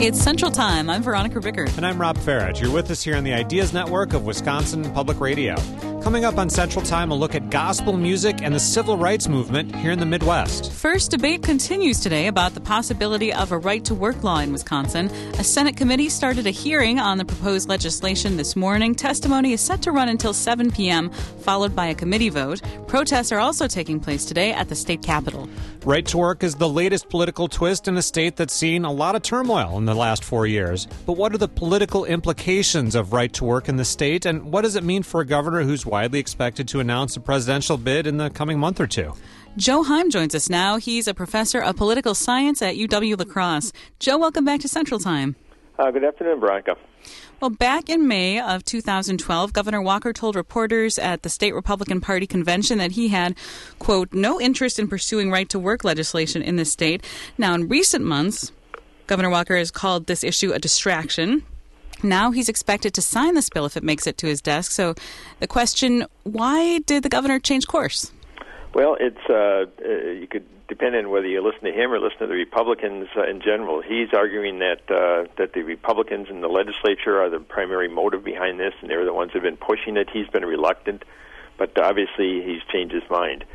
It's Central Time. I'm Veronica Rickard. And I'm Rob Farage. You're with us here on the Ideas Network of Wisconsin Public Radio. Coming up on Central Time, a look at gospel music and the civil rights movement here in the Midwest. First, debate continues today about the possibility of a right-to-work law in Wisconsin. A Senate committee started a hearing on the proposed legislation this morning. Testimony is set to run until 7 p.m., followed by a committee vote. Protests are also taking place today at the state capitol. Right to work is the latest political twist in a state that's seen a lot of turmoil in the last 4 years. But what are the political implications of right to work in the state, and what does it mean for a governor who's widely expected to announce a presidential bid in the coming month or two? Joe Heim joins us now. He's a professor of political science at UW-La Crosse. Joe, welcome back to Central Time. Good afternoon, Veronica. Well, back in May of 2012, Governor Walker told reporters at the state Republican Party convention that he had, quote, no interest in pursuing right-to-work legislation in this state. Now, in recent months, Governor Walker has called this issue a distraction. Now he's expected to sign this bill if it makes it to his desk. So the question, why did the governor change course? Well, you could depend on whether you listen to him or listen to the Republicans in general. He's arguing that the Republicans in the legislature are the primary motive behind this, and they're the ones who have been pushing it. He's been reluctant, but obviously he's changed his mind.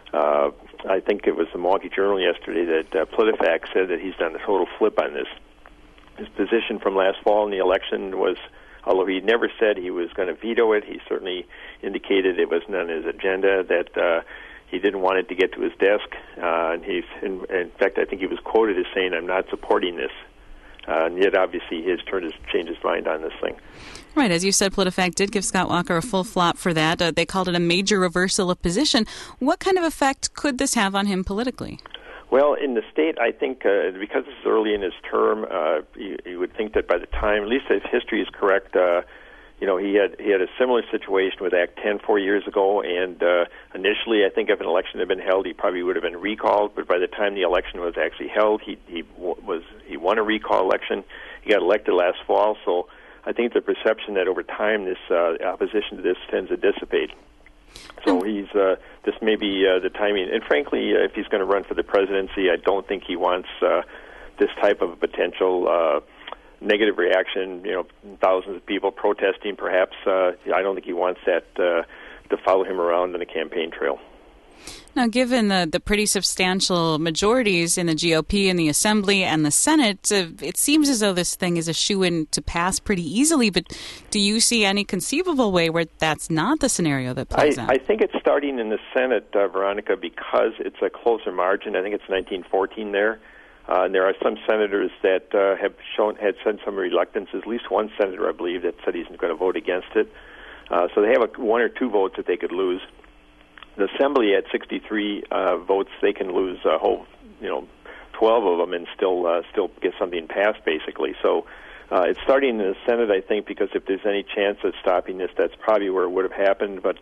I think it was the Milwaukee Journal yesterday that PolitiFact said that he's done a total flip on this. His position from last fall in the election was, although he never said he was going to veto it, he certainly indicated it wasn't on his agenda, that he didn't want it to get to his desk. And in fact, I think he was quoted as saying, I'm not supporting this. And yet, obviously, he has changed his mind on this thing. Right. As you said, PolitiFact did give Scott Walker a full flop for that. They called it a major reversal of position. What kind of effect could this have on him politically? Well, in the state, I think because this is early in his term, you would think that by the time, at least if history is correct, he had a similar situation with Act 10 4 years ago, and initially, I think if an election had been held, he probably would have been recalled. But by the time the election was actually held, he won a recall election. He got elected last fall, so I think the perception that over time this opposition to this tends to dissipate. So this may be the timing. And frankly, if he's going to run for the presidency, I don't think he wants this type of potential negative reaction, thousands of people protesting perhaps. I don't think he wants that to follow him around on the campaign trail. Now, given the pretty substantial majorities in the GOP in the Assembly and the Senate, it seems as though this thing is a shoo-in to pass pretty easily. But do you see any conceivable way where that's not the scenario that plays out? I think it's starting in the Senate, Veronica, because it's a closer margin. I think it's 19-14 there. And there are some senators that had said some reluctance. At least one senator, I believe, that said he's going to vote against it. So they have one or two votes that they could lose. The Assembly at 63 votes, they can lose a whole, 12 of them and still get something passed, basically. So it's starting in the Senate, I think, because if there's any chance of stopping this, that's probably where it would have happened. But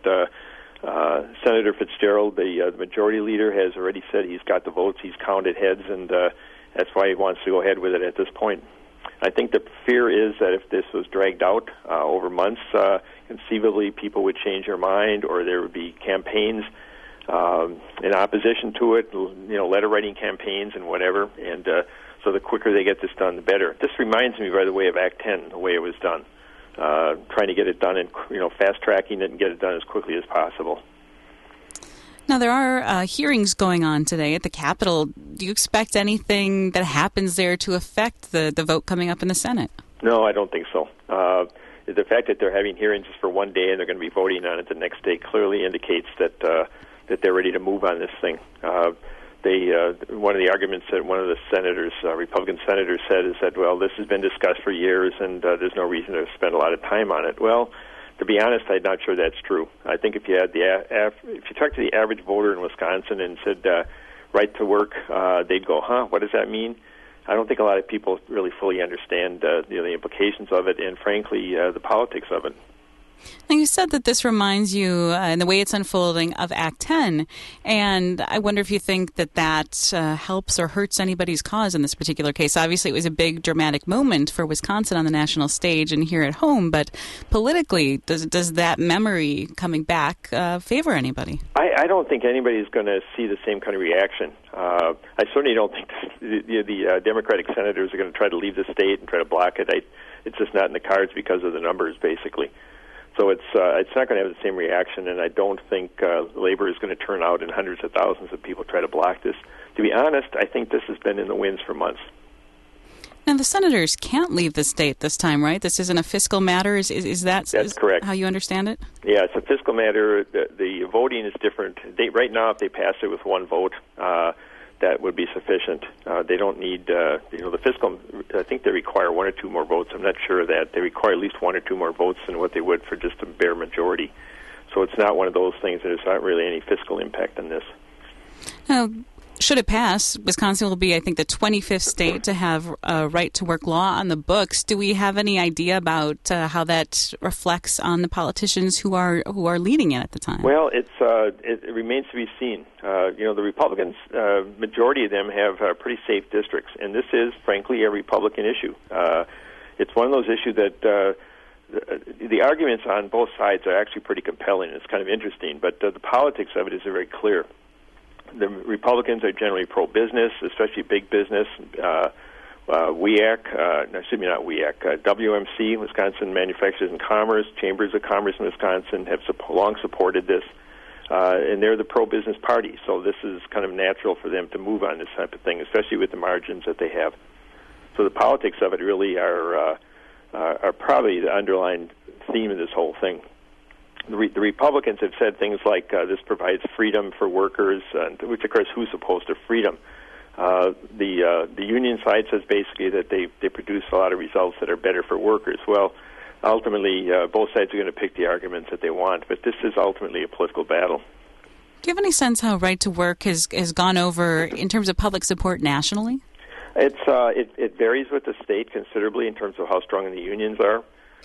Senator Fitzgerald, the majority leader, has already said he's got the votes. He's counted heads, and that's why he wants to go ahead with it at this point. I think the fear is that if this was dragged out over months, conceivably people would change their mind, or there would be campaigns in opposition to it, letter writing campaigns and whatever. And so the quicker they get this done, the better. This reminds me, by the way, of Act 10, the way it was done, trying to get it done and fast tracking it and get it done as quickly as possible. Now, there are hearings going on today at the Capitol. Do you expect anything that happens there to affect the vote coming up in the Senate? No, I don't think so. The fact that they're having hearings just for one day and they're going to be voting on it the next day clearly indicates that they're ready to move on this thing. One of the arguments that one of the senators, Republican senators, said is that, well, this has been discussed for years and there's no reason to spend a lot of time on it. Well, to be honest, I'm not sure that's true. I think if you had if you talked to the average voter in Wisconsin and said right to work, they'd go, what does that mean? I don't think a lot of people really fully understand the implications of it and, frankly, the politics of it. Now, you said that this reminds you, in the way it's unfolding, of Act 10, and I wonder if you think that helps or hurts anybody's cause in this particular case. Obviously, it was a big, dramatic moment for Wisconsin on the national stage and here at home, but politically, does that memory coming back favor anybody? I don't think anybody's going to see the same kind of reaction. I certainly don't think the Democratic senators are going to try to leave the state and try to block it. It's just not in the cards because of the numbers, basically. So it's not going to have the same reaction, and I don't think Labor is going to turn out in hundreds of thousands of people try to block this. To be honest, I think this has been in the winds for months. Now, the senators can't leave the state this time, right? This isn't a fiscal matter. Is that That's correct. How you understand it? Yeah, it's a fiscal matter. The voting is different. Right now, if they pass it with one vote, that would be sufficient. They don't need, the fiscal, I think they require one or two more votes. I'm not sure of that. They require at least one or two more votes than what they would for just a bare majority. So it's not one of those things. There's not really any fiscal impact on this. Now, should it pass, Wisconsin will be, I think, the 25th state to have a right-to-work law on the books. Do we have any idea about how that reflects on the politicians who are leading it at the time? Well, it remains to be seen. The Republicans, majority of them have pretty safe districts, and this is, frankly, a Republican issue. It's one of those issues that the arguments on both sides are actually pretty compelling. It's kind of interesting, but the politics of it is very clear. The Republicans are generally pro-business, especially big business. WMC, Wisconsin Manufacturers and Commerce, Chambers of Commerce in Wisconsin have long supported this, and they're the pro-business party. So this is kind of natural for them to move on this type of thing, especially with the margins that they have. So the politics of it really are probably the underlying theme of this whole thing. The Republicans have said things like this provides freedom for workers, which, of course, who's opposed to freedom? The union side says basically that they produce a lot of results that are better for workers. Well, ultimately, both sides are going to pick the arguments that they want, but this is ultimately a political battle. Do you have any sense how Right to Work has gone over in terms of public support nationally? It varies with the state considerably in terms of how strong the unions are.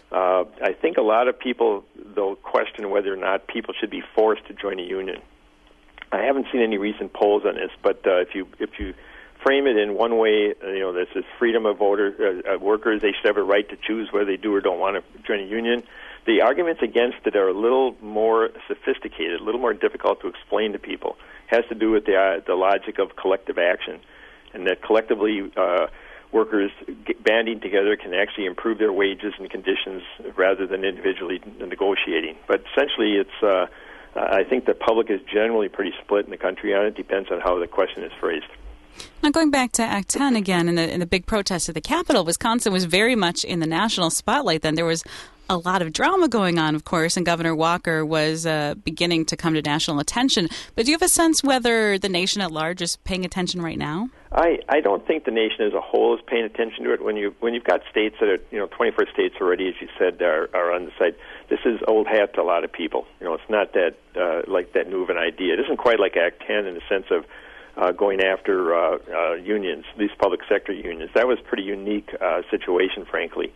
I think a lot of people, though, question whether or not people should be forced to join a union. I haven't seen any recent polls on this, but if you frame it in one way, this is freedom of workers, they should have a right to choose whether they do or don't want to join a union. The arguments against it are a little more sophisticated, a little more difficult to explain to people. It has to do with the logic of collective action, and that collectively workers banding together can actually improve their wages and conditions rather than individually negotiating. But essentially, it's I think the public is generally pretty split in the country on it. Depends on how the question is phrased. Now, going back to Act 10 again, in the big protest at the Capitol, Wisconsin was very much in the national spotlight then. There was a lot of drama going on, of course, and Governor Walker was beginning to come to national attention. But do you have a sense whether the nation at large is paying attention right now? I don't think the nation as a whole is paying attention to it. When you've got states that are 21 states already, as you said, are on the side. This is old hat to a lot of people. It's not that like that new of an idea. It isn't quite like Act 10 in the sense of going after unions, these public sector unions. That was a pretty unique situation, frankly.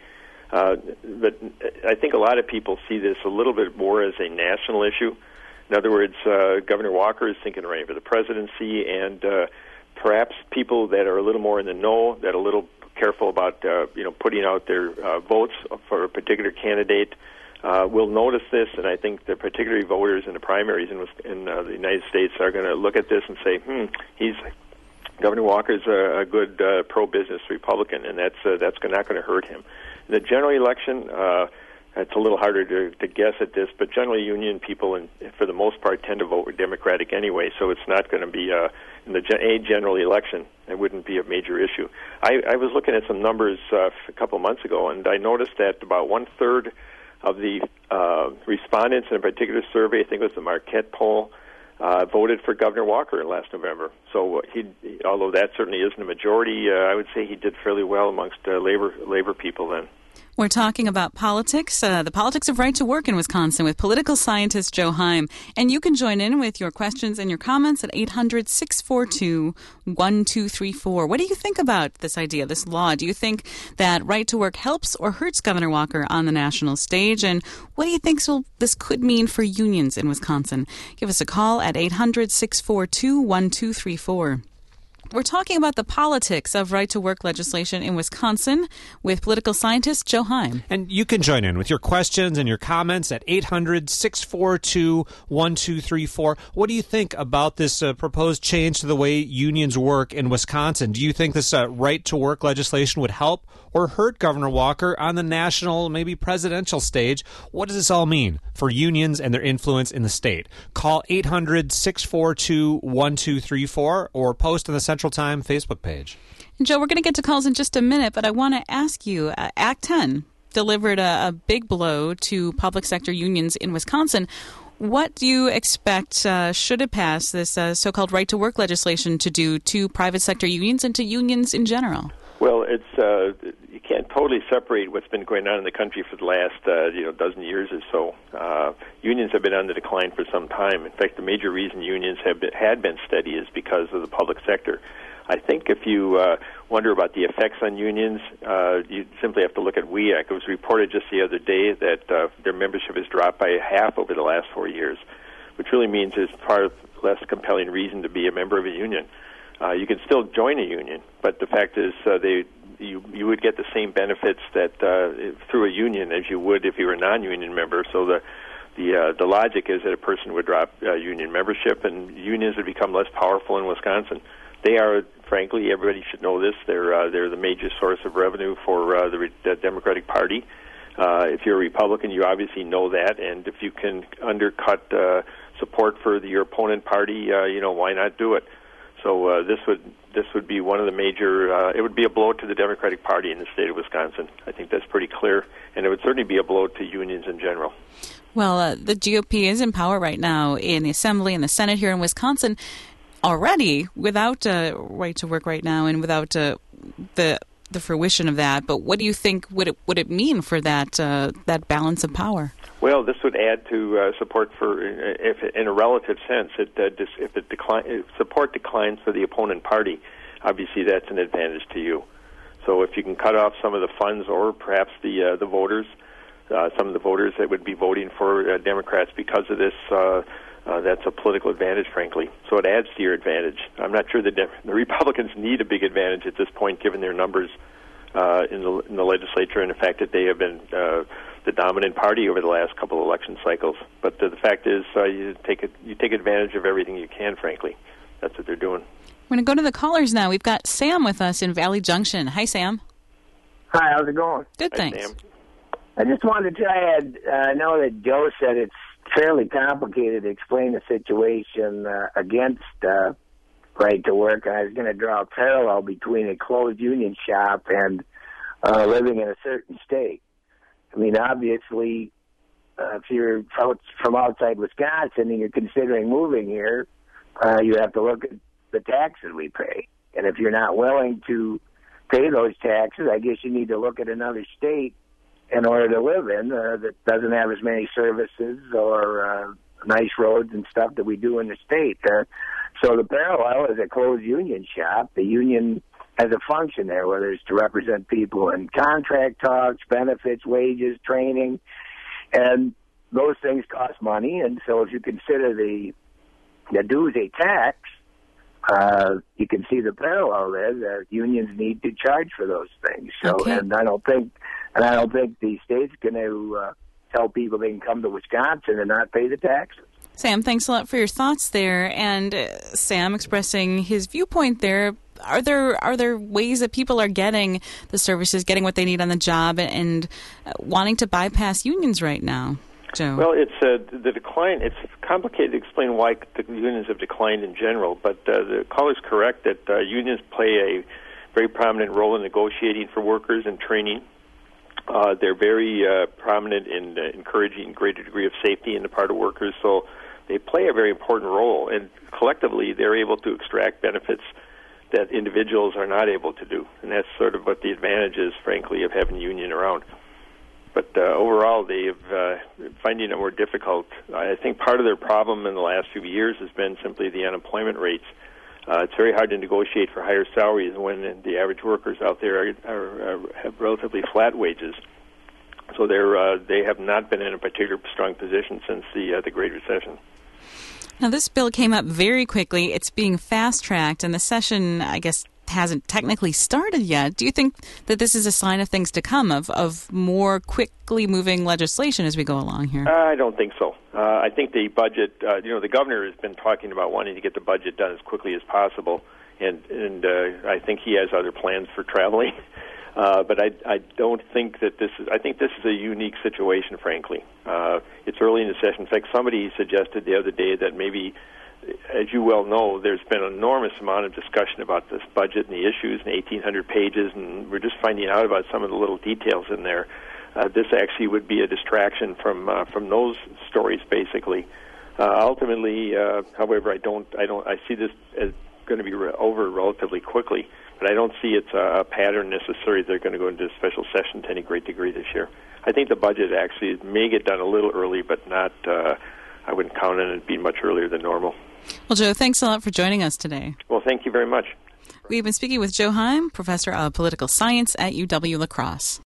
But I think a lot of people see this a little bit more as a national issue. In other words, Governor Walker is thinking of running for the presidency, and perhaps people that are a little more in the know, that are a little careful about putting out their votes for a particular candidate, will notice this, and I think the particularly voters in the primaries in the United States are going to look at this and say, Governor Walker's a good pro-business Republican, and that's not going to hurt him. In the general election, it's a little harder to guess at this, but generally union people, for the most part, tend to vote with Democratic anyway, so it's not going to be in the general election. It wouldn't be a major issue. I was looking at some numbers a couple of months ago, and I noticed that about one-third of the respondents in a particular survey, I think it was the Marquette poll, voted for Governor Walker last November. So although that certainly isn't a majority, I would say he did fairly well amongst labor people then. We're talking about politics, the politics of right to work in Wisconsin with political scientist Joe Heim. And you can join in with your questions and your comments at 800-642-1234. What do you think about this idea, this law? Do you think that right to work helps or hurts Governor Walker on the national stage? And what do you think this could mean for unions in Wisconsin? Give us a call at 800-642-1234. We're talking about the politics of right-to-work legislation in Wisconsin with political scientist Joe Heim. And you can join in with your questions and your comments at 800-642-1234. What do you think about this proposed change to the way unions work in Wisconsin? Do you think this right-to-work legislation would help or hurt Governor Walker on the national, maybe presidential stage? What does this all mean for unions and their influence in the state? Call 800-642-1234 or post on the Central Time Facebook page. And Joe, we're going to get to calls in just a minute, but I want to ask you, Act 10 delivered a big blow to public sector unions in Wisconsin. What do you expect, should it pass, this so-called right-to-work legislation to do to private sector unions and to unions in general? Well, it's you can't totally separate what's been going on in the country for the last dozen years or so. Unions have been on the decline for some time. In fact, the major reason unions had been steady is because of the public sector. I think if you wonder about the effects on unions, you simply have to look at WEAC. It was reported just the other day that their membership has dropped by half over the last 4 years, which really means there's far less compelling reason to be a member of a union. You can still join a union, but the fact is you would get the same benefits that through a union as you would if you were a non-union member. So the logic is that a person would drop union membership, and unions would become less powerful in Wisconsin. They are, frankly, everybody should know this. They're the major source of revenue for the Democratic Party. If you're a Republican, you obviously know that, and if you can undercut support for your opponent party, why not do it? So this would be one of the major. It would be a blow to the Democratic Party in the state of Wisconsin. I think that's pretty clear, and it would certainly be a blow to unions in general. Well, the GOP is in power right now in the Assembly and the Senate here in Wisconsin already, without right to work right now and without the fruition of that. But what do you think would it mean for that balance of power? Well, this would add to support for, if in a relative sense, if support declines for the opponent party, obviously that's an advantage to you. So if you can cut off some of the funds or perhaps the voters, some of the voters that would be voting for Democrats because of this, that's a political advantage, frankly. So it adds to your advantage. I'm not sure the Republicans need a big advantage at this point, given their numbers in the legislature and the fact that they have been the dominant party over the last couple of election cycles. But the fact is, you take advantage of everything you can, frankly. That's what they're doing. We're going to go to the callers now. We've got Sam with us in Valley Junction. Hi, Sam. Hi, how's it going? Good, thanks. Hi, Sam. I just wanted to try I know that Joe said it's fairly complicated to explain the situation against right to work, and I was going to draw a parallel between a closed union shop and living in a certain state. I mean, obviously, if you're from outside Wisconsin and you're considering moving here, you have to look at the taxes we pay. And if you're not willing to pay those taxes, I guess you need to look at another state in order to live in that doesn't have as many services or nice roads and stuff that we do in the state. So the parallel is a closed union shop. The union has a function there, whether it's to represent people in contract talks, benefits, wages, training, and those things cost money. And so if you consider the dues a tax, you can see the parallel there that unions need to charge for those things. So, okay. and I don't think the state's going to tell people they can come to Wisconsin and not pay the taxes. Sam, thanks a lot for your thoughts there. And Sam expressing his viewpoint there. Are there ways that people are getting the services, getting what they need on the job, and wanting to bypass unions right now? Joe? Well, it's the decline. It's complicated to explain why the unions have declined in general, but the caller's correct that unions play a very prominent role in negotiating for workers and training. They're very prominent in encouraging a greater degree of safety on the part of workers. So they play a very important role, and collectively they're able to extract benefits that individuals are not able to do, and that's sort of what the advantage is, frankly, of having a union around. But overall, they've finding it more difficult. I think part of their problem in the last few years has been simply the unemployment rates. It's very hard to negotiate for higher salaries when the average workers out there have relatively flat wages. So they have not been in a particularly strong position since the Great Recession. Now, this bill came up very quickly. It's being fast-tracked, and the session, I guess, hasn't technically started yet. Do you think that this is a sign of things to come, of more quickly moving legislation as we go along here? I don't think so. I think the budget, the governor has been talking about wanting to get the budget done as quickly as possible, and I think he has other plans for traveling. But I don't think that I think this is a unique situation, frankly. It's early in the session. In fact, somebody suggested the other day that maybe, as you well know, there's been an enormous amount of discussion about this budget and the issues and 1,800 pages, and we're just finding out about some of the little details in there. This actually would be a distraction from those stories, basically. Ultimately, however, I see this as going to be over relatively quickly, but I don't see it's a pattern necessarily. They're going to go into a special session to any great degree this year. I think the budget actually may get done a little early, but not. I wouldn't count on it being much earlier than normal. Well, Joe, thanks a lot for joining us today. Well, thank you very much. We've been speaking with Joe Heim, professor of political science at UW-La Crosse.